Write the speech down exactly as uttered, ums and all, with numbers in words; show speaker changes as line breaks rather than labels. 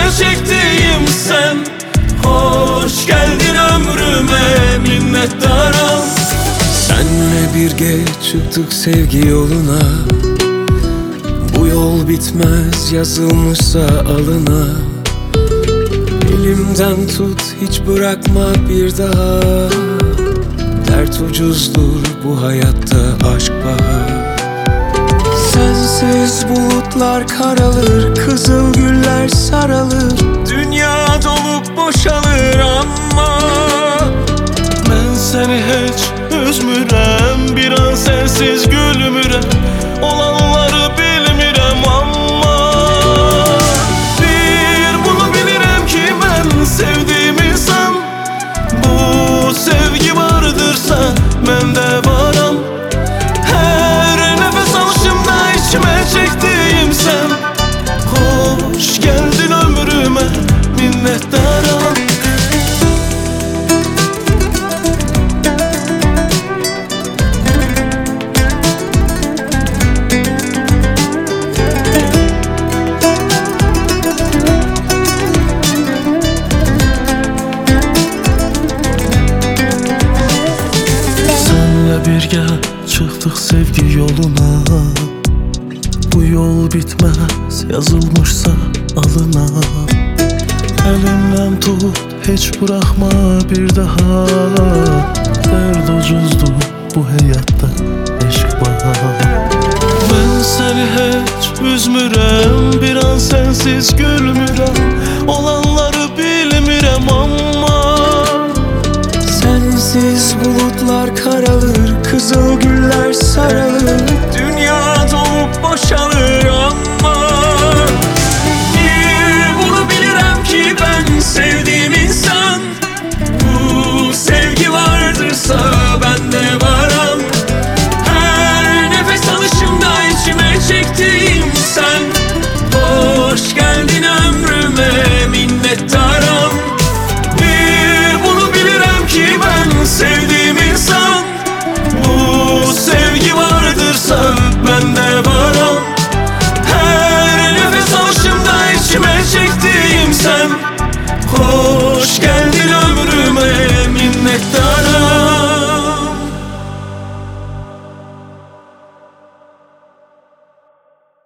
çektiğim sen. Hoş geldin ömrüme, minnettarım.
Senle birge çıktık sevgi yoluna. Bu yol bitmez yazılmışsa alına. Elimden tut, hiç bırakma bir daha. Dert ucuzdur bu hayatta, aşk paha. Sensiz bulutlar karalır, kızıl güller saralır. Dünya dolup boşalır ama
Ben seni hiç üzmürəm, bir an sensiz gülmürəm. Olanları bilmirəm amma bir bunu bilirəm ki, mən sevdiğim insan. Bu sevgi vardırsa mən də varam. Hər nəfəs alışımda içime çektiğim sen. Hoş geldin ömrüme, minnettarım. Birgə çıxdıq sevgi yoluna. Bu yol bitməz yazılmışsa alına. Əlimdən tut, heç buraxma bir daha. Dərd ucuzdur bu həyatda, eşq baha. Mən səni heç üzmürəm, bir an sensiz gülmürəm. Olanları bilmirəm amma
sensiz bulutlar karalır, kızıl güller saralır.